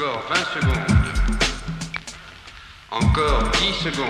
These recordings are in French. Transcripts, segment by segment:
Encore 20 secondes. Encore 10 secondes.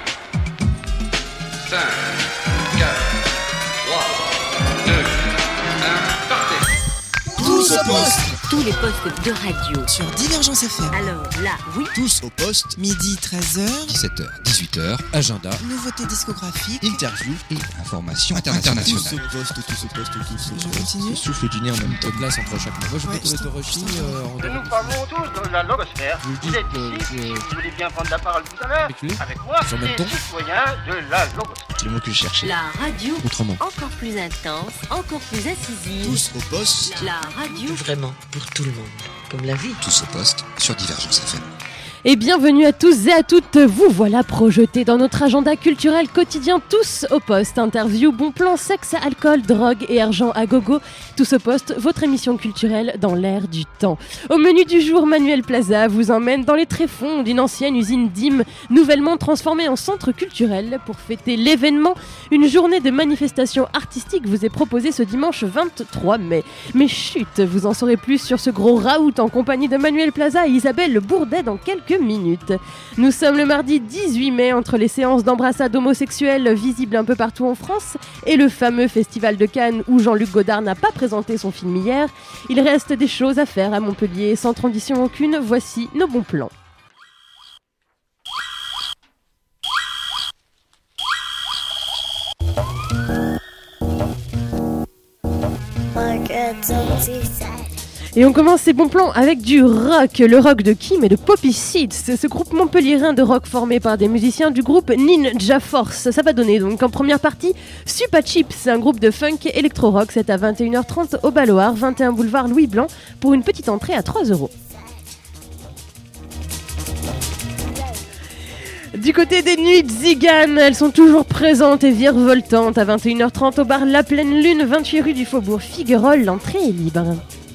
5, 4, 3, 2, 1, partez. Tous au poste. Tous les postes de radio. Sur Divergence FM. Alors là, oui. Tous au poste. Midi 13h. 17h, 18h, agenda, Nouveautés discographiques. interview et information internationale. Tous au poste, tous au poste, tous au poste. Je continue. Souffle du nez en même temps. Place entre chaque mot. Moi, je Ouais, vais stop, Roching. Nous parlons tous de la logosphère. Vous êtes ici, si vous voulez bien prendre la parole tout à l'heure, avec moi, Sur le même les ton. citoyens de la logosphère. C'est le mot que je cherchais. La radio. Autrement. Encore plus intense, encore plus incisive. Tous au poste. La radio. Vraiment, pour tout le monde, comme la vie. Tous au poste sur Divergence FM. Et bienvenue à tous et à toutes, vous voilà projetés dans notre agenda culturel quotidien Tous au poste. Interview, bon plan, sexe, alcool, drogue et argent à gogo. Tous au poste, votre émission culturelle dans l'air du temps. Au menu du jour, Manuel Plaza vous emmène dans les tréfonds d'une ancienne usine d'hymnes, nouvellement transformée en centre culturel. Pour fêter l'événement, une journée de manifestation artistique vous est proposée ce dimanche 23 mai. Mais chut, vous en saurez plus sur ce gros raout en compagnie de Manuel Plaza et Isabelle Bourdet dans quelques minutes. Nous sommes le mardi 18 mai entre les séances d'embrassade homosexuelle visibles un peu partout en France et le fameux festival de Cannes où Jean-Luc Godard n'a pas présenté son film hier. Il reste des choses à faire à Montpellier. Sans transition aucune, voici nos bons plans. Et on commence ces bons plans avec du rock. Le rock de qui? Mais de Poppy Seeds. C'est ce groupe montpelliérain de rock formé par des musiciens du groupe Ninja Force. Ça va donner donc en première partie Supa Chips, un groupe de funk électro-rock. C'est à 21h30 au Balloir, 21 boulevard Louis Blanc, pour une petite entrée à 3€. Du côté des nuits de Zigane, elles sont toujours présentes et virevoltantes. À 21h30 au bar La Pleine Lune, 28 rue du Faubourg Figuerolles. L'entrée est libre.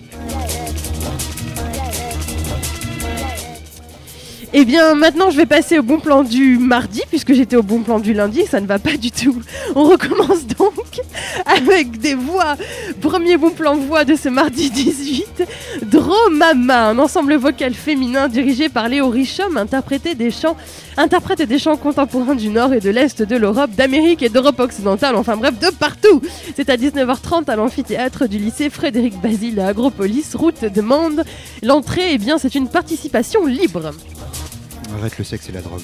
Et bien maintenant je vais passer au bon plan du mardi, puisque j'étais au bon plan du lundi, ça ne va pas du tout. On recommence donc avec des voix. Premier bon plan voix de ce mardi 18, Dromama, un ensemble vocal féminin dirigé par Léo Richom, interprète des chants contemporains du nord et de l'est de l'Europe, d'Amérique et d'Europe occidentale, enfin bref, de partout. C'est à 19h30 à l'amphithéâtre du lycée Frédéric Basile à Agropolis, route de Mende. L'entrée, eh bien, c'est une participation libre. Arrête le sexe et la drogue.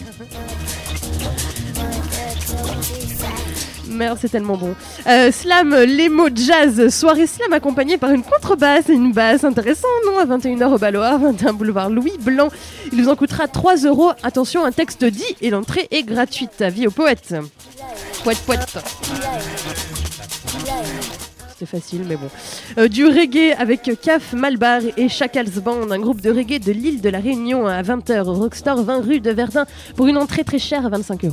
Merde, c'est tellement bon. Slam, les mots jazz, soirée slam accompagnée par une contrebasse et une basse. Intéressant, non? À 21h au Balloir, 21 boulevard Louis Blanc. Il vous en coûtera 3€. Attention, un texte dit et l'entrée est gratuite. Avis aux poètes. Poète. C'est facile, mais bon. Du reggae avec Caf, Malbar et Chacals Band, un groupe de reggae de l'île de la Réunion à 20h au Rockstore 20 rue de Verdun pour une entrée très chère à 25€.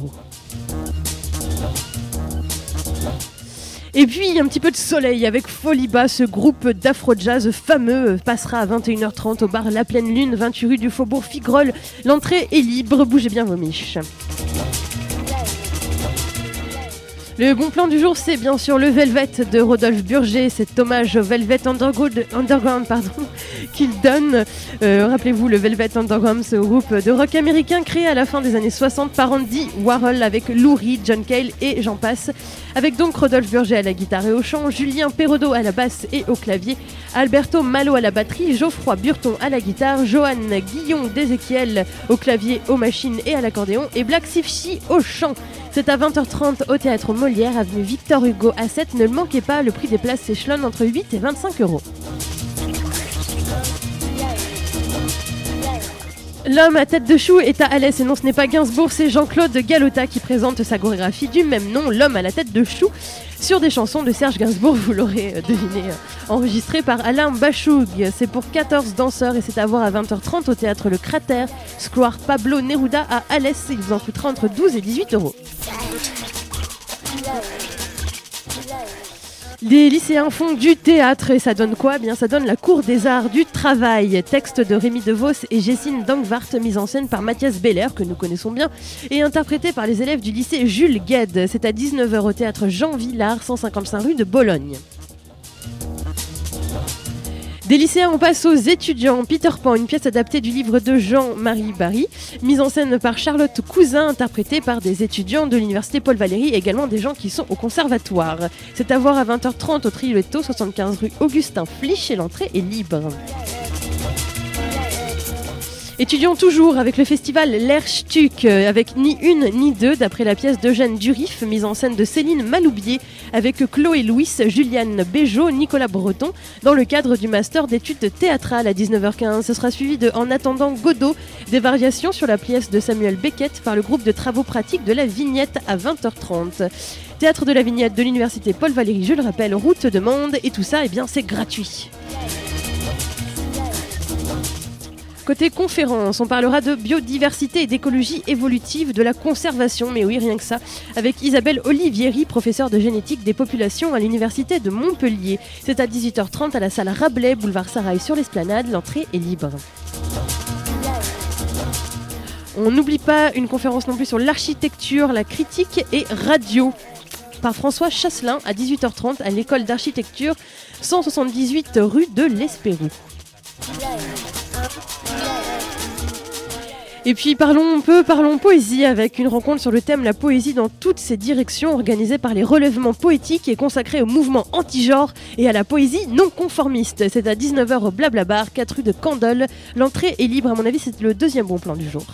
Et puis un petit peu de soleil avec Foliba, ce groupe d'afro-jazz fameux passera à 21h30 au bar La Pleine Lune, 28 rue du Faubourg Figuerolles. L'entrée est libre, bougez bien vos miches. Le bon plan du jour, c'est bien sûr le Velvet de Rodolphe Burger, cet hommage au Velvet Underground qu'il donne. Rappelez-vous, le Velvet Underground, ce groupe de rock américain créé à la fin des années 60 par Andy Warhol avec Lou Reed, John Cale et j'en passe. Avec donc Rodolphe Burger à la guitare et au chant, Julien Perrodo à la basse et au clavier, Alberto Malo à la batterie, Geoffroy Burton à la guitare, Johan Guillon d'Ézéchiel au clavier, aux machines et à l'accordéon et Black Sifchi au chant. C'est à 20h30 au Théâtre Molière, avenue Victor Hugo à 7. Ne le manquez pas, le prix des places s'échelonne entre 8 et 25€. L'homme à tête de chou est à Alès et non ce n'est pas Gainsbourg, c'est Jean-Claude Galota qui présente sa chorégraphie du même nom, L'homme à la tête de chou, sur des chansons de Serge Gainsbourg, vous l'aurez deviné, enregistré par Alain Bachoug. C'est pour 14 danseurs et c'est à voir à 20h30 au Théâtre Le Cratère, Square Pablo Neruda à Alès. Il vous en coûtera entre 12 et 18€. Les lycéens font du théâtre et ça donne quoi? Bien, ça donne la cour des arts du travail. Texte de Rémi DeVos et Jessine Dangvart, mise en scène par Mathias Beller, que nous connaissons bien, et interprété par les élèves du lycée Jules Gued. C'est à 19h au théâtre Jean Villard, 155 rue de Bologne. Des lycéens, on passe aux étudiants. Peter Pan, une pièce adaptée du livre de Jean-Marie Barry, mise en scène par Charlotte Cousin, interprétée par des étudiants de l'université Paul Valéry et également des gens qui sont au conservatoire. C'est à voir à 20h30 au Trioletto, 75 rue Augustin Flich et l'entrée est libre. Étudions toujours avec le festival L'Air Stuck, avec ni une ni deux, d'après la pièce d'Eugène Durif, mise en scène de Céline Maloubier, avec Chloé Louis, Juliane Béjot, Nicolas Breton, dans le cadre du master d'études théâtrales à 19h15. Ce sera suivi de En attendant Godot, des variations sur la pièce de Samuel Beckett par le groupe de travaux pratiques de la Vignette à 20h30. Théâtre de la Vignette de l'université Paul Valéry, je le rappelle, route de Mende, et tout ça, eh bien, c'est gratuit. Côté conférence, on parlera de biodiversité et d'écologie évolutive, de la conservation, mais oui, rien que ça, avec Isabelle Olivieri, professeure de génétique des populations à l'université de Montpellier. C'est à 18h30 à la salle Rabelais, boulevard Sarail sur l'Esplanade, l'entrée est libre. On n'oublie pas une conférence non plus sur l'architecture, la critique et radio, par François Chasselin à 18h30 à l'école d'architecture 178 rue de l'Espérou. Et puis parlons poésie avec une rencontre sur le thème la poésie dans toutes ses directions organisée par les relèvements poétiques et consacrée au mouvement anti-genre et à la poésie non conformiste. C'est à 19h au Blablabar, 4 rue de Candolle. L'entrée est libre, à mon avis c'est le deuxième bon plan du jour.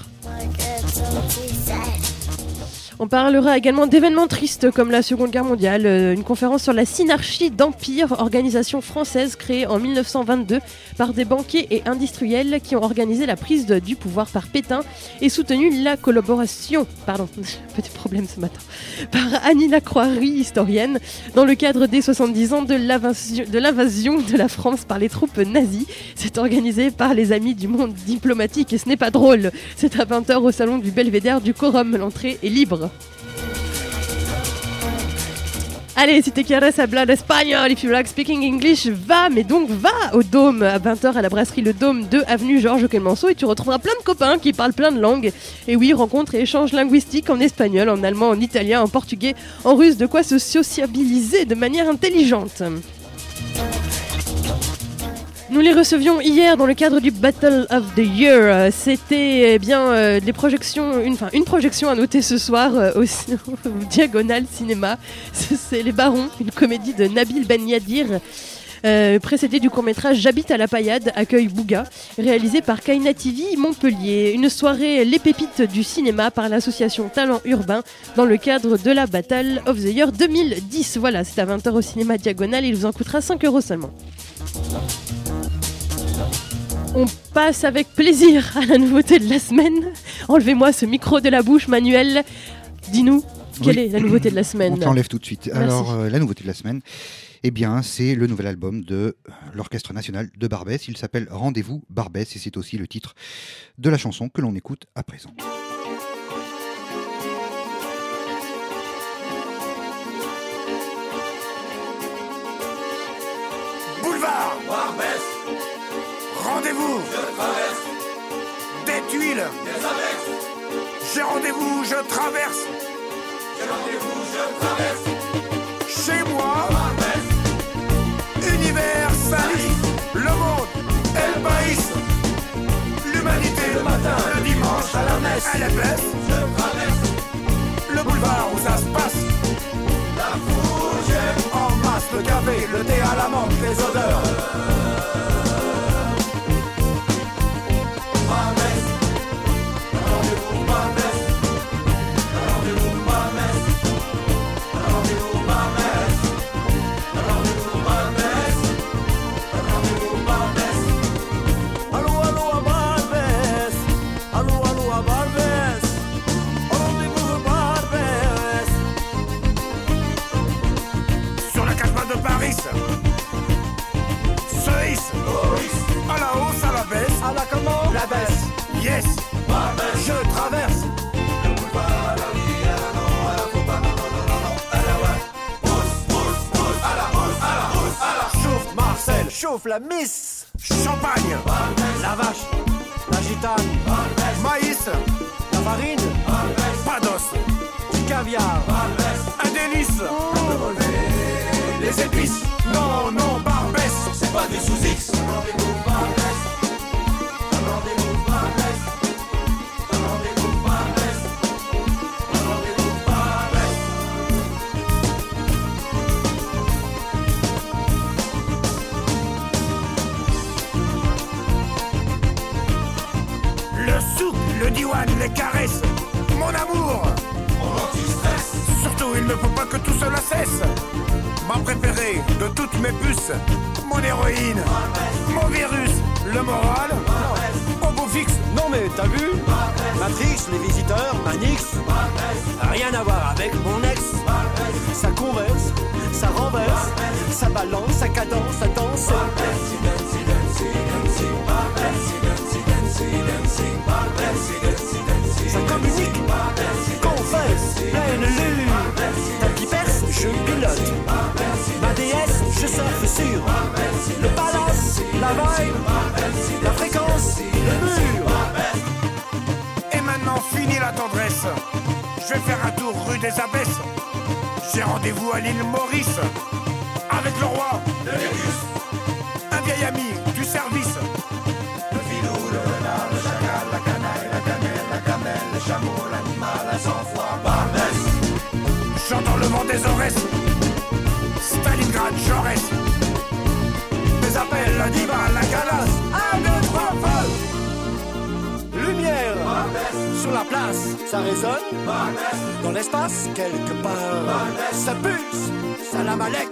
On parlera également d'événements tristes comme la Seconde Guerre mondiale, une conférence sur la synarchie d'Empire, organisation française créée en 1922 par des banquiers et industriels qui ont organisé la prise du pouvoir par Pétain et soutenu la collaboration, petit problème ce matin, par Annie Lacroix-Ry, historienne, dans le cadre des 70 ans de l'invasion de la France par les troupes nazies. C'est organisé par les amis du monde diplomatique et ce n'est pas drôle. C'est à 20h au salon du Belvédère du Quorum, l'entrée est libre. Allez, si te quieres hablar espagnol, if you like speaking English, va au Dôme à 20h à la brasserie Le Dôme 2 avenue Georges Clemenceau et tu retrouveras plein de copains qui parlent plein de langues. Et oui, rencontres et échanges linguistiques en espagnol, en allemand, en italien, en portugais, en russe, de quoi se sociabiliser de manière intelligente. Nous les recevions hier dans le cadre du Battle of the Year. C'était des projections, une projection à noter ce soir au Diagonal Cinéma. C'est Les Barons, une comédie de Nabil Ben Yadir, précédée du court-métrage J'habite à la Paillade, accueil Bouga, réalisé par Kaina TV Montpellier. Une soirée Les Pépites du cinéma par l'association Talent Urbain dans le cadre de la Battle of the Year 2010. Voilà, c'est à 20h au cinéma Diagonal et il vous en coûtera 5 € seulement. On passe avec plaisir à la nouveauté de la semaine. Enlevez-moi ce micro de la bouche, Manuel. Dis-nous, quelle est la nouveauté de la semaine ? On t'enlève tout de suite. Merci. Alors, la nouveauté de la semaine, c'est le nouvel album de l'Orchestre National de Barbès. Il s'appelle Rendez-vous Barbès et c'est aussi le titre de la chanson que l'on écoute à présent. Boulevard Barbès. Rendez-vous, je traverse. Des tuiles, des abeilles. J'ai rendez-vous, je traverse. J'ai rendez-vous, je traverse. Chez moi, Barbès. Universaliste. Le monde, elle baïsse. L'humanité, le matin, le dimanche, à la messe. Elle est baisse, je traverse. Le boulevard où ça se passe. La fougère. En masse, le café, le thé à la menthe, les odeurs. À la hausse, à la baisse, à la comment? La baisse, yes, je traverse. Le boulevard à la vie, à la non, à la faut pas, non, à la ouais. Pousse, à la hausse, à la hausse, à la chauffe Marcel, chauffe la miss. Champagne, la vache, la gitane, maïs, la farine, pas d'os, du caviar, un délice, les épices, non, Barbès, c'est pas des sous-X. le diwan, les caresses, mon amour, mon anti-stress. Surtout, il ne faut pas que tout cela cesse. Ma préférée de toutes mes puces, mon héroïne, mon virus, le moral, au beau fixe. Non mais t'as vu Matrix, les visiteurs, Manix, rien à voir avec mon ex. Ça converse, ça renverse, ça balance, ça cadence, ça danse. Ça communique, confesse, pleine lune. T'as qui perce, je pilote. Ma déesse, je surfe sur le balance, la vibe, la fréquence, le mur. Et maintenant, fini la tendresse. Je vais faire un tour rue des Abbesses. J'ai rendez-vous à l'île Maurice avec le roi de l'Aigus, un vieil ami du service. Le filou, le renard, le chacal, la canaille, la cannelle, la camelle, le chameau, l'animal à 100 fois Barbès. J'entends le vent des Aurès, Stalingrad, Jaurès. Mes appels, la diva, la galasse, 1, 2, 3, folle. Lumière sur la place, ça résonne. Dans l'espace, quelque part, ça pulse, salam alek.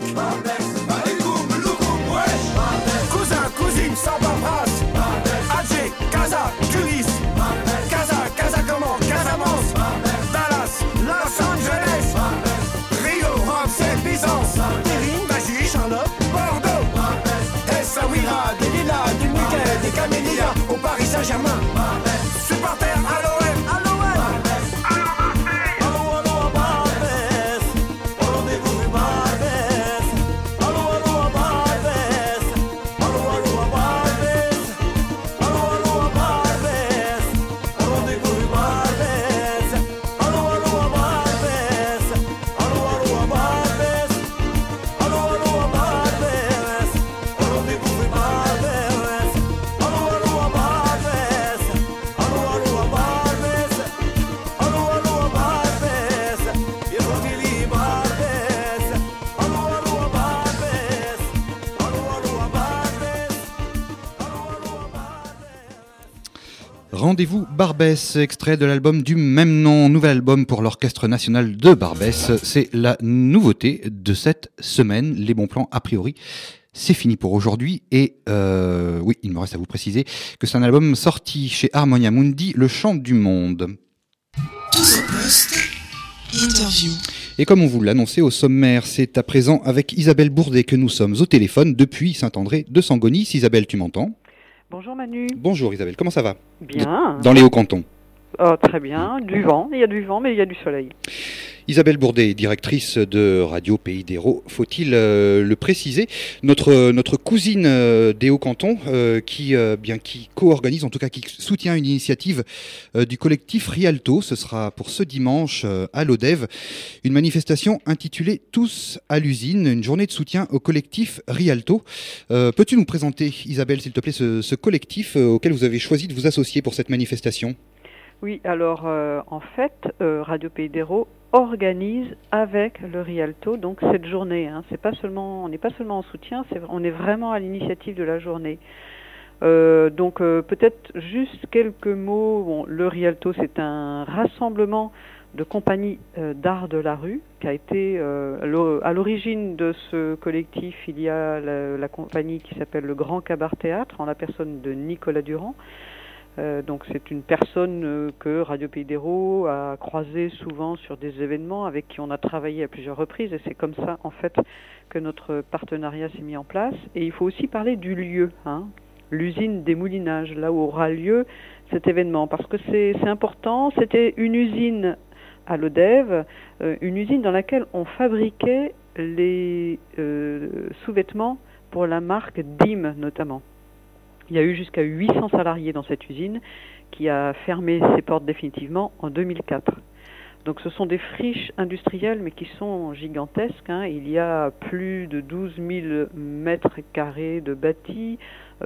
Cousin, cousine, sans paperasse. Alger, Casa, Tunis. Casa comment? Casamance, Dallas, Los Angeles, Rio, Rome, c'est Byzance. Périne, Magie, Charlotte, Bordeaux. Essaouira, des lilas, du muguet, des camélias, au Paris Saint-Germain. Supporter à l'OM. Rendez-vous Barbès, extrait de l'album du même nom, nouvel album pour l'Orchestre National de Barbès. C'est la nouveauté de cette semaine. Les bons plans, a priori, c'est fini pour aujourd'hui. Et oui, il me reste à vous préciser que c'est un album sorti chez Harmonia Mundi, Le Chant du Monde. Tous au poste, interview. Et comme on vous l'annonçait au sommaire, c'est à présent avec Isabelle Bourdet que nous sommes au téléphone depuis Saint-André de Sangonis. Isabelle, tu m'entends ? Bonjour Manu. Bonjour Isabelle, comment ça va ? Bien. Dans les Hauts-Cantons. Oh, très bien, du vent, il y a du vent mais il y a du soleil. Isabelle Bourdet, directrice de Radio Pays d'Hérault, faut-il le préciser, notre cousine des Hauts-Cantons qui co-organise, en tout cas qui soutient une initiative du collectif Rialto. Ce sera pour ce dimanche à l'Odève, une manifestation intitulée Tous à l'usine, une journée de soutien au collectif Rialto. Peux-tu nous présenter, Isabelle, s'il te plaît, ce collectif auquel vous avez choisi de vous associer pour cette manifestation ? Oui, alors en fait, Radio Pays d'Hérault organise avec le Rialto donc cette journée. Hein. On n'est pas seulement en soutien, on est vraiment à l'initiative de la journée. Donc peut-être juste quelques mots. Bon, le Rialto, c'est un rassemblement de compagnies d'art de la rue qui a été à l'origine de ce collectif. Il y a la compagnie qui s'appelle le Grand Cabaret Théâtre en la personne de Nicolas Durand. Donc c'est une personne que Radio Pays d'Hérault a croisée souvent sur des événements, avec qui on a travaillé à plusieurs reprises, et c'est comme ça en fait que notre partenariat s'est mis en place. Et il faut aussi parler du lieu, hein, l'usine des moulinages, là où aura lieu cet événement, parce que c'est important. C'était une usine à l'Odève, une usine dans laquelle on fabriquait les sous-vêtements pour la marque Dim notamment. Il y a eu jusqu'à 800 salariés dans cette usine qui a fermé ses portes définitivement en 2004. Donc ce sont des friches industrielles mais qui sont gigantesques. Hein. Il y a plus de 12 000 mètres carrés de bâti,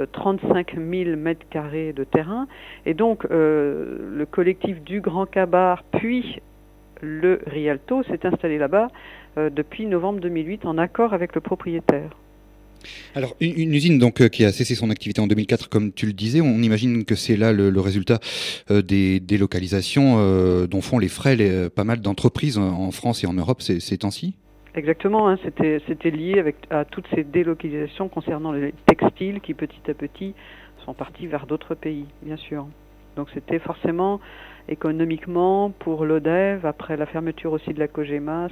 35 000 mètres carrés de terrain. Et donc le collectif du Grand Cabaret puis le Rialto s'est installé là-bas depuis novembre 2008 en accord avec le propriétaire. Alors, une usine donc qui a cessé son activité en 2004, comme tu le disais, on imagine que c'est là le résultat des délocalisations dont font les frais pas mal d'entreprises en France et en Europe ces temps-ci. Exactement, hein, c'était lié à toutes ces délocalisations concernant les textiles qui petit à petit sont partis vers d'autres pays, bien sûr. Donc c'était forcément économiquement pour l'ODEV, après la fermeture aussi de la Cogema,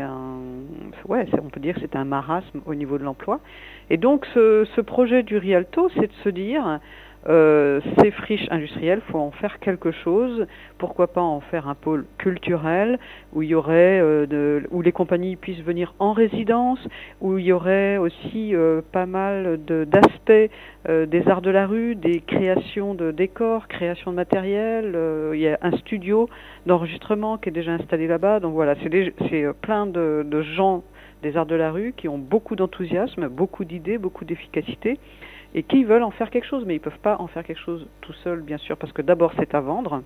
on peut dire que c'était un marasme au niveau de l'emploi. Et donc ce projet du Rialto, c'est de se dire, ces friches industrielles, faut en faire quelque chose. Pourquoi pas en faire un pôle culturel où il y aurait où les compagnies puissent venir en résidence, où il y aurait aussi pas mal d'aspects des arts de la rue, des créations de décors, création de matériel. Il y a un studio d'enregistrement qui est déjà installé là-bas. Donc voilà, c'est plein de gens des arts de la rue qui ont beaucoup d'enthousiasme, beaucoup d'idées, beaucoup d'efficacité, et qui veulent en faire quelque chose, mais ils ne peuvent pas en faire quelque chose tout seul, bien sûr, parce que d'abord c'est à vendre,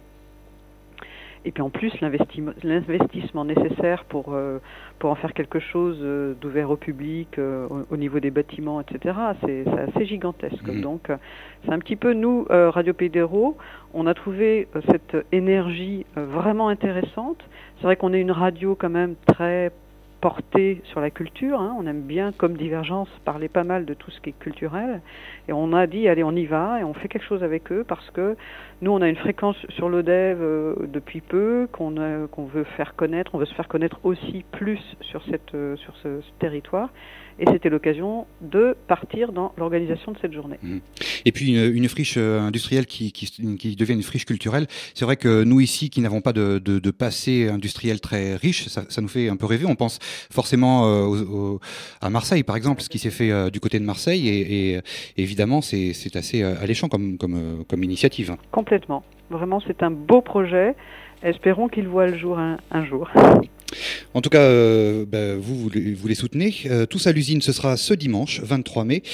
et puis en plus l'investissement nécessaire pour en faire quelque chose d'ouvert au public, au niveau des bâtiments, etc., c'est assez gigantesque. Donc c'est un petit peu, nous, Radio Pays d'Hérault, on a trouvé cette énergie vraiment intéressante. C'est vrai qu'on est une radio quand même très porté sur la culture, hein. On aime bien, comme Divergence, parler pas mal de tout ce qui est culturel, et on a dit, allez, on y va, et on fait quelque chose avec eux, parce que nous, on a une fréquence sur l'ODEV depuis peu, qu'on veut faire connaître, on veut se faire connaître aussi plus sur ce territoire, et c'était l'occasion de partir dans l'organisation de cette journée. Et puis une friche industrielle qui devient une friche culturelle, c'est vrai que nous ici, qui n'avons pas de passé industriel très riche, ça nous fait un peu rêver. On pense forcément à Marseille, par exemple, ce qui s'est fait du côté de Marseille, et évidemment, c'est assez alléchant comme initiative. Complètement. Vraiment, c'est un beau projet. Espérons qu'il voit le jour un jour. En tout cas, vous les soutenez. Tous à l'usine, ce sera ce dimanche 23 mai,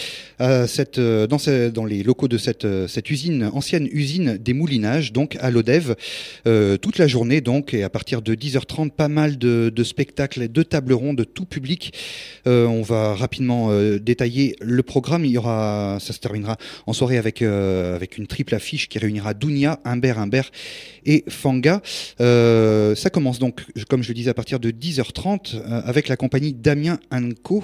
dans les locaux de cette usine, ancienne usine des moulinages, donc à l'ODEV, toute la journée, donc, et à partir de 10h30, pas mal de spectacles, de tables rondes, de tout public. On va rapidement détailler le programme. Ça se terminera en soirée avec une triple affiche qui réunira Dounia, Humbert et Fanga. Ça commence donc, comme je le disais, à partir de 10h30 avec la compagnie Damien & Co.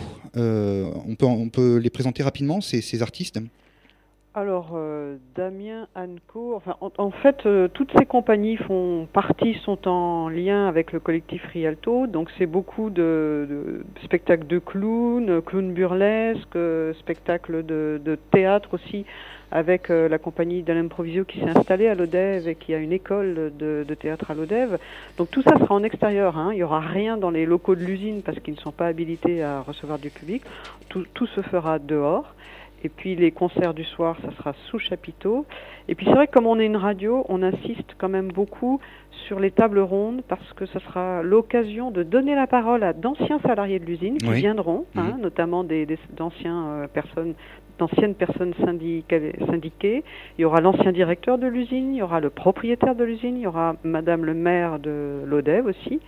On peut les présenter rapidement, ces artistes. Alors, Damien & Co, enfin, en fait, toutes ces compagnies sont en lien avec le collectif Rialto, donc c'est beaucoup de spectacles de clowns burlesques, spectacles de théâtre aussi, avec la compagnie d'Alain Provisio qui s'est installée à l'ODEV et qui a une école de théâtre à l'ODEV. Donc tout ça sera en extérieur, hein. Il n'y aura rien dans les locaux de l'usine parce qu'ils ne sont pas habilités à recevoir du public. Tout se fera dehors. Et puis les concerts du soir, ça sera sous chapiteau. Et puis c'est vrai que comme on est une radio, on insiste quand même beaucoup sur les tables rondes parce que ça sera l'occasion de donner la parole à d'anciens salariés de l'usine qui viendront, notamment d'anciennes personnes syndiquées. Il y aura l'ancien directeur de l'usine, il y aura le propriétaire de l'usine, il y aura Madame le maire de l'ODEV aussi.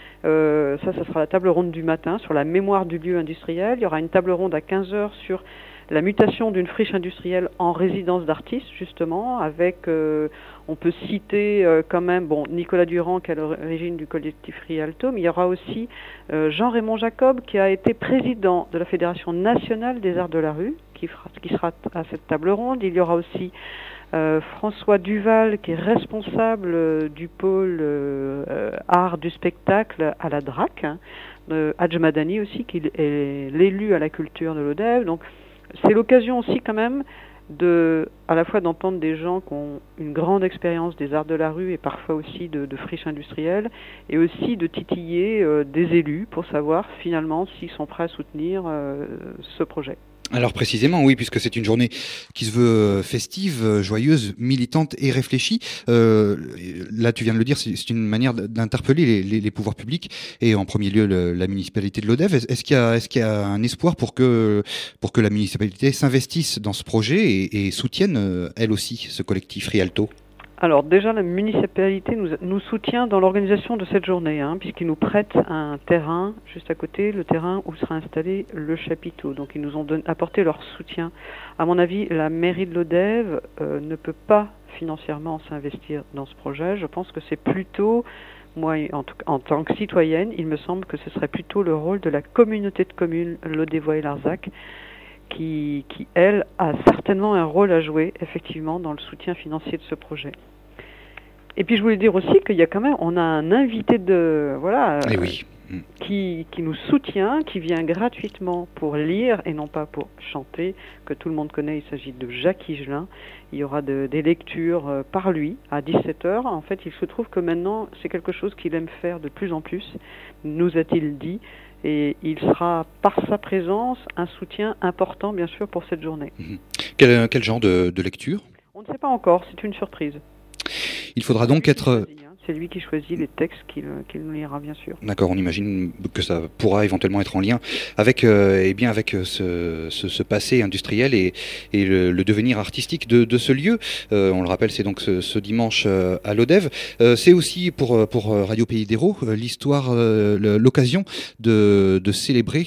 Ça sera la table ronde du matin sur la mémoire du lieu industriel. Il y aura une table ronde à 15h sur la mutation d'une friche industrielle en résidence d'artistes, justement, avec, on peut citer quand même, Nicolas Durand, qui est à l'origine du collectif Rialto, mais il y aura aussi Jean-Raymond Jacob, qui a été président de la Fédération nationale des arts de la rue, qui sera à cette table ronde. Il y aura aussi François Duval, qui est responsable du pôle art du spectacle à la DRAC, Hadj Madani aussi, qui est l'élu à la culture de l'ODEV. Donc, c'est l'occasion aussi quand même à la fois d'entendre des gens qui ont une grande expérience des arts de la rue et parfois aussi de friches industrielles, et aussi de titiller des élus pour savoir finalement s'ils sont prêts à soutenir ce projet. Alors précisément, oui, puisque c'est une journée qui se veut festive, joyeuse, militante et réfléchie. Là, tu viens de le dire, c'est une manière d'interpeller les pouvoirs publics et en premier lieu la municipalité de l'ODEV. Est-ce qu'il y a un espoir pour que la municipalité s'investisse dans ce projet et soutienne elle aussi ce collectif Rialto ? Alors déjà, la municipalité nous soutient dans l'organisation de cette journée, puisqu'ils nous prêtent un terrain juste à côté, le terrain où sera installé le chapiteau. Donc ils nous ont apporté leur soutien. À mon avis, la mairie de Lodève ne peut pas financièrement s'investir dans ce projet. Je pense que c'est plutôt, moi en tant que citoyenne, il me semble que ce serait plutôt le rôle de la communauté de communes Lodévois et Larzac, qui, elle, a certainement un rôle à jouer, effectivement, dans le soutien financier de ce projet. Et puis, je voulais dire aussi qu'il y a quand même, on a un invité qui nous soutient, qui vient gratuitement pour lire et non pas pour chanter, que tout le monde connaît, il s'agit de Jacques Higelin. Il y aura des lectures par lui à 17h. En fait, il se trouve que maintenant, c'est quelque chose qu'il aime faire de plus en plus, nous a-t-il dit. Et il sera, par sa présence, un soutien important, bien sûr, pour cette journée. Quel genre de lecture ? On ne sait pas encore, c'est une surprise. Il faudra donc être... C'est lui qui choisit les textes qu'il nous lira, bien sûr. D'accord, on imagine que ça pourra éventuellement être en lien avec, ce passé industriel et le devenir artistique de ce lieu. On le rappelle, c'est donc ce dimanche à Lodève. C'est aussi pour Radio Pays d'Hérault l'histoire, l'occasion de célébrer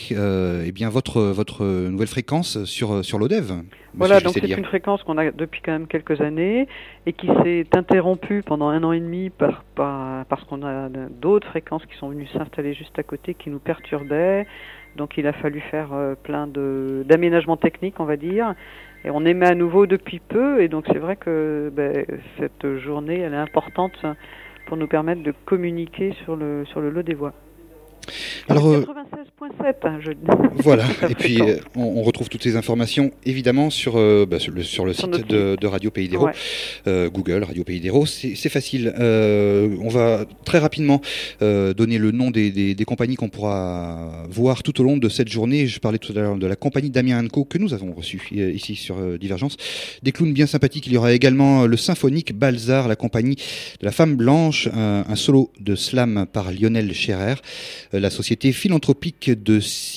votre nouvelle fréquence sur Lodève. Voilà, donc c'est une fréquence qu'on a depuis quand même quelques années et qui s'est interrompue pendant 1 an et demi parce qu'on a d'autres fréquences qui sont venues s'installer juste à côté qui nous perturbaient. Donc il a fallu faire plein d'aménagements techniques, on va dire. Et on émet à nouveau depuis peu. Et donc c'est vrai que cette journée, elle est importante pour nous permettre de communiquer sur le Lodévois. Alors 96.7, voilà, et puis on retrouve toutes ces informations évidemment sur le site de Radio Pays d'Hérault, Google Radio Pays d'Hérault, c'est facile. On va très rapidement donner le nom des compagnies qu'on pourra voir tout au long de cette journée. Je parlais tout à l'heure de la compagnie Damien & Co que nous avons reçue ici sur Divergence. Des clowns bien sympathiques, il y aura également le symphonique Balzar, la compagnie de la Femme Blanche, un solo de slam par Lionel Scherer, la société philanthropique de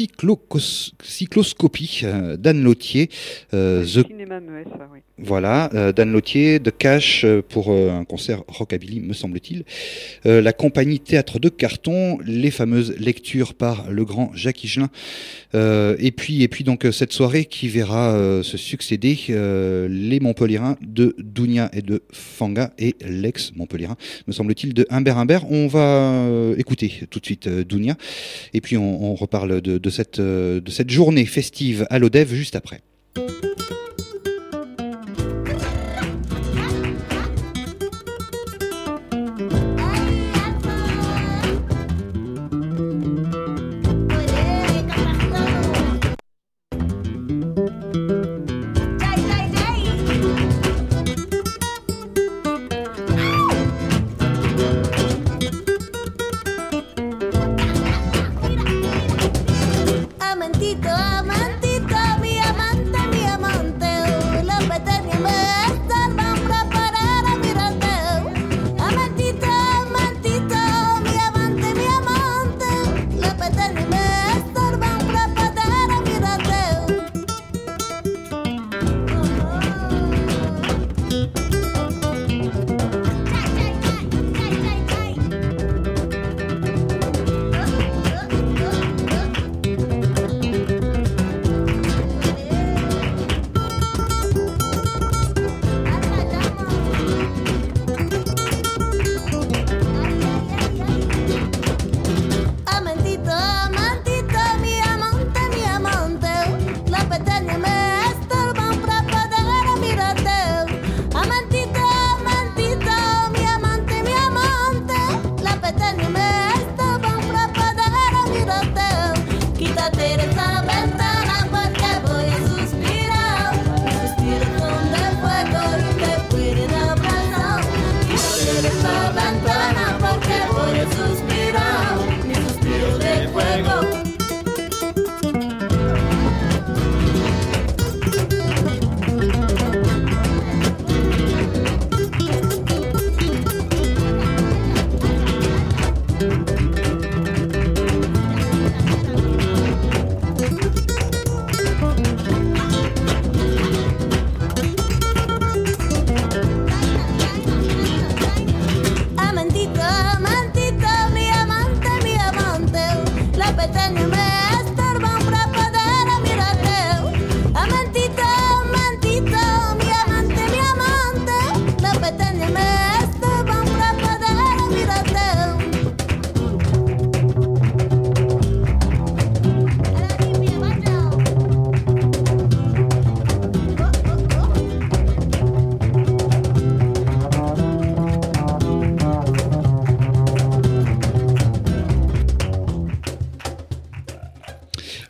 cycloscopie, Dan Lautier, cinéma muet, ça, oui. Voilà, Dan Lautier, The Cash pour un concert rockabilly, me semble-t-il. La compagnie Théâtre de Carton, les fameuses lectures par le grand Jacques Higelin. Et puis donc cette soirée qui verra se succéder les Montpelliérains de Dounia et de Fanga et l'ex-Montpelliérain, me semble-t-il, de Humbert. On va écouter tout de suite Dounia et puis on reparle de cette journée festive à Lodève juste après. Amantito, amantito, mi amante.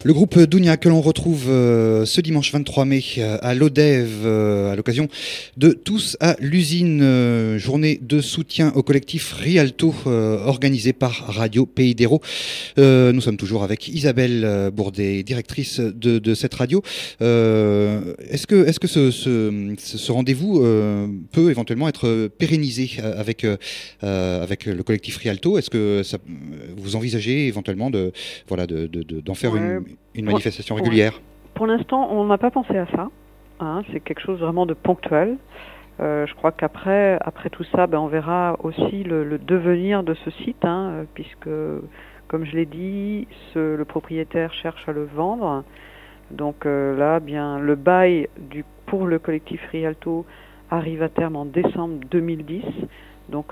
Le groupe Dounia que l'on retrouve ce dimanche 23 mai à l'Odève à l'occasion de Tous à l'usine, journée de soutien au collectif Rialto organisée par Radio Pays d'Hérault. Nous sommes toujours avec Isabelle Bourdet, directrice de cette radio. Est-ce que ce rendez-vous peut éventuellement être pérennisé avec le collectif Rialto? Est-ce que vous envisagez éventuellement d'en faire une manifestation régulière? Pour l'instant, on n'a pas pensé à ça. C'est quelque chose vraiment de ponctuel. Je crois qu'après tout ça, on verra aussi le devenir de ce site, puisque, comme je l'ai dit, le propriétaire cherche à le vendre. Donc là, le bail pour le collectif Rialto arrive à terme en décembre 2010. Donc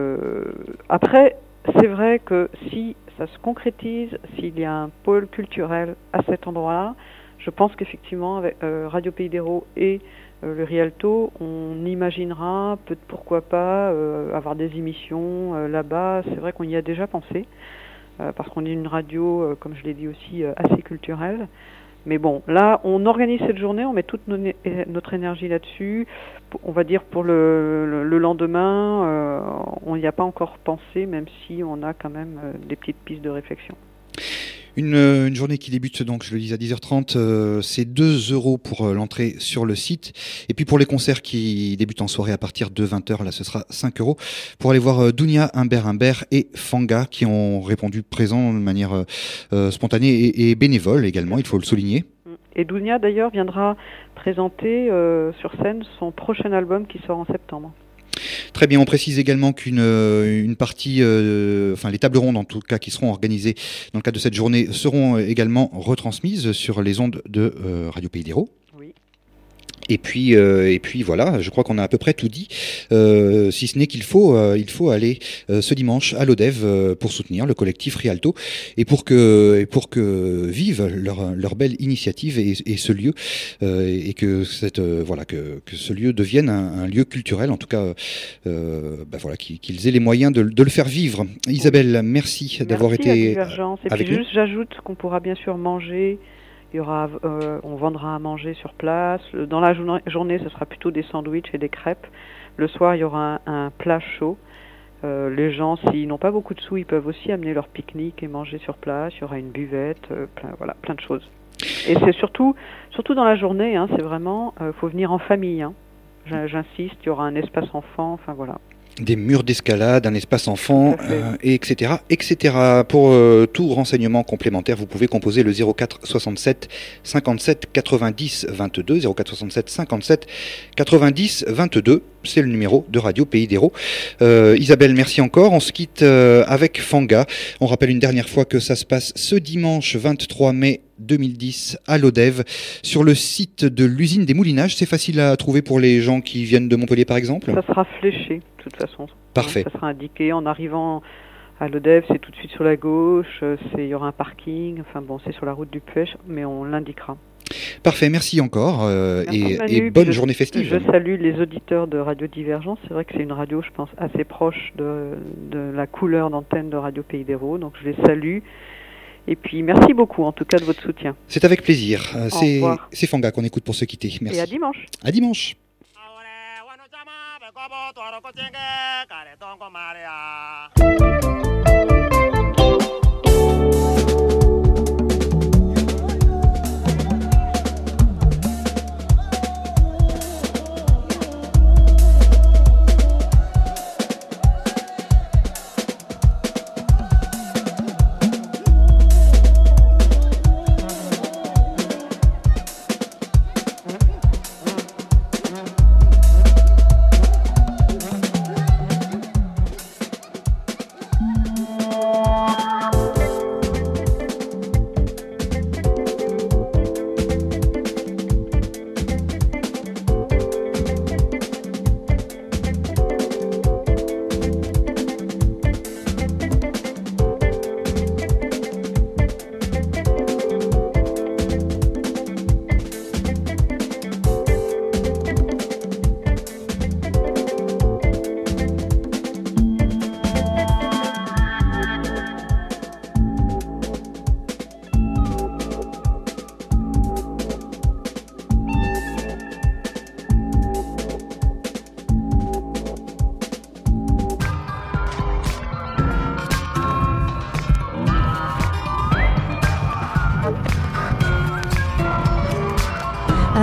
après, c'est vrai que si ça se concrétise, s'il y a un pôle culturel à cet endroit-là, je pense qu'effectivement, avec Radio Pays d'Hérault et le Rialto, on imaginera pourquoi pas avoir des émissions là-bas. C'est vrai qu'on y a déjà pensé, parce qu'on est une radio, comme je l'ai dit aussi, assez culturelle. Mais bon, là, on organise cette journée, on met toute notre énergie là-dessus. On va dire pour le lendemain, on n'y a pas encore pensé, même si on a quand même des petites pistes de réflexion. Une journée qui débute, donc, je le dis, à 10h30, c'est 2 € pour l'entrée sur le site. Et puis pour les concerts qui débutent en soirée à partir de 20h, là ce sera 5 € pour aller voir Dounia, Humbert et Fanga qui ont répondu présent de manière spontanée et bénévole également, il faut le souligner. Et Dounia d'ailleurs viendra présenter sur scène son prochain album qui sort en septembre. Très bien, on précise également qu'une partie, les tables rondes en tout cas qui seront organisées dans le cadre de cette journée seront également retransmises sur les ondes de Radio Pays d'Hérault. Oui. Et puis voilà, je crois qu'on a à peu près tout dit, si ce n'est qu'il faut aller ce dimanche à l'Odève pour soutenir le collectif Rialto et pour que vive leur belle initiative et ce lieu et que que ce lieu devienne un lieu culturel, en tout cas qu'ils aient les moyens de le faire vivre. Isabelle, merci d'avoir été Divergence. Et avec puis nous. Juste, j'ajoute qu'on pourra bien sûr manger. Il y aura, on vendra à manger sur place. Dans la journée, ce sera plutôt des sandwichs et des crêpes. Le soir, il y aura un plat chaud. Les gens, s'ils n'ont pas beaucoup de sous, ils peuvent aussi amener leur pique-nique et manger sur place. Il y aura une buvette, plein de choses. Et c'est surtout dans la journée, c'est vraiment, faut venir en famille. J'insiste, il y aura un espace enfant, voilà. Des murs d'escalade, un espace enfant, etc. Pour tout renseignement complémentaire, vous pouvez composer le 04 67 57 90 22. 04 67 57 90 22. C'est le numéro de Radio Pays d'Hérault. Isabelle, merci encore. On se quitte avec Fanga. On rappelle une dernière fois que ça se passe ce dimanche 23 mai 2010 à l'Odève, sur le site de l'usine des moulinages. C'est facile à trouver pour les gens qui viennent de Montpellier, par exemple? Ça sera fléché, de toute façon. Parfait. Ça sera indiqué en arrivant à l'Odève, c'est tout de suite sur la gauche. Il y aura un parking. C'est sur la route du Puech, mais on l'indiquera. Parfait, merci encore Merci Manu, et bonne journée festive. Je salue les auditeurs de Radio Divergence. C'est vrai que c'est une radio, je pense, assez proche de la couleur d'antenne de Radio Pays d'Hérault. Donc je les salue. Et puis merci beaucoup en tout cas de votre soutien. C'est avec plaisir. C'est Fanga qu'on écoute pour se quitter. Merci. Et à dimanche. À dimanche.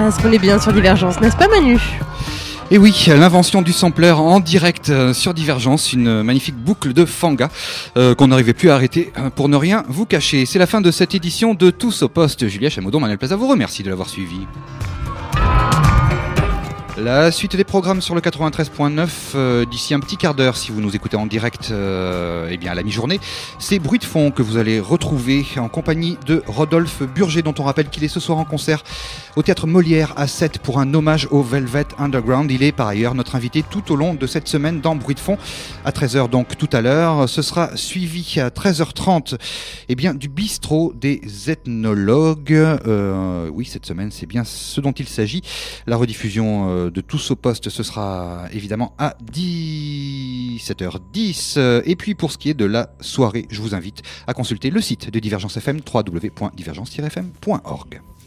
Parce qu'on est bien sur Divergence, n'est-ce pas Manu ? Et oui, l'invention du sampler en direct sur Divergence, une magnifique boucle de Fanga qu'on n'arrivait plus à arrêter pour ne rien vous cacher. C'est la fin de cette édition de Tous au Poste. Julia Chamoudon, Manuel Plaza vous remercie de l'avoir suivi. La suite des programmes sur le 93.9 d'ici un petit quart d'heure, si vous nous écoutez en direct eh bien à la mi-journée, c'est Bruit de fond que vous allez retrouver en compagnie de Rodolphe Burger, dont on rappelle qu'il est ce soir en concert au Théâtre Molière à 7 pour un hommage au Velvet Underground. Il est par ailleurs notre invité tout au long de cette semaine dans Bruit de fond à 13h donc tout à l'heure. Ce sera suivi à 13h30 eh bien, du bistrot des ethnologues. Oui, cette semaine c'est bien ce dont il s'agit. La rediffusion de Tous au Poste, ce sera évidemment à 17h10. Et puis pour ce qui est de la soirée, je vous invite à consulter le site de Divergence FM, www.divergence-fm.org.